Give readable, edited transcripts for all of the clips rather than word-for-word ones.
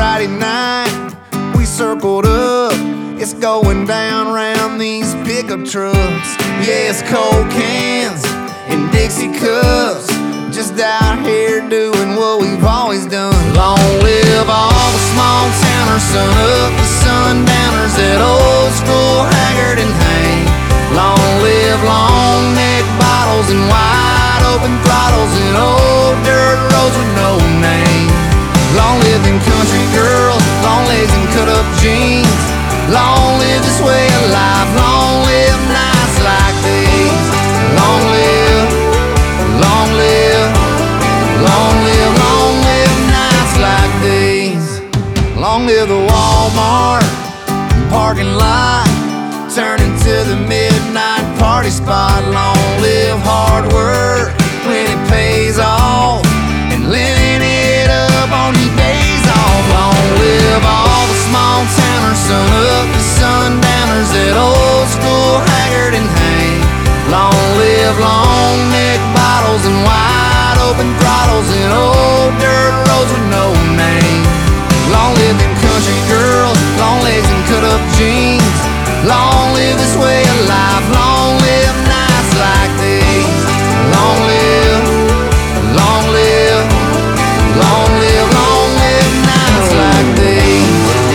Friday night, we circled up. It's going down round these pickup trucks. Yeah, it's cold cans and Dixie cups, just out here doing what we've always done. Long live all the small towners, sun up to sundowners, that old school Haggard and Hank. Long live long neck bottles and wide open throttles and old dirt roads with no name. Long live them country girls, long legs and cut up jeans. Long live this way of life, long live nights like these. Long live, long live, long live, long live nights like these. Long live the Walmart parking lot, turning to the midnight party spot. Long live hard work when it pays off, and living it up on your days off. Long live all the small towners, sun up to sundowners, that old school Haggard and Hank. Long live long neck bottles and wide open throttles and old dirt roads with no name. Long live them country girls, long legs and cut up jeans. Long live this way of life, long live nights like these. Long live, long live, long live, long live nights like these.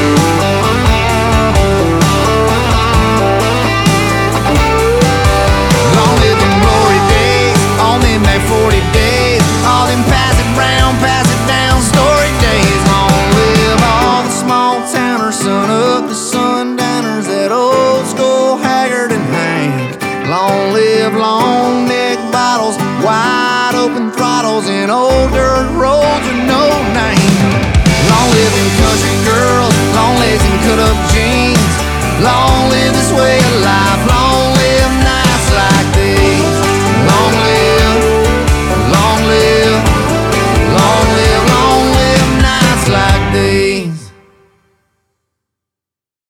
Long live them glory days, all them back 40 days, all them pass it round, pass it down story days. Long live all the small towners, sun up to sundowners, that old school Haggard and Hank. Long live long neck bottles, wide open throttles and old dirt roads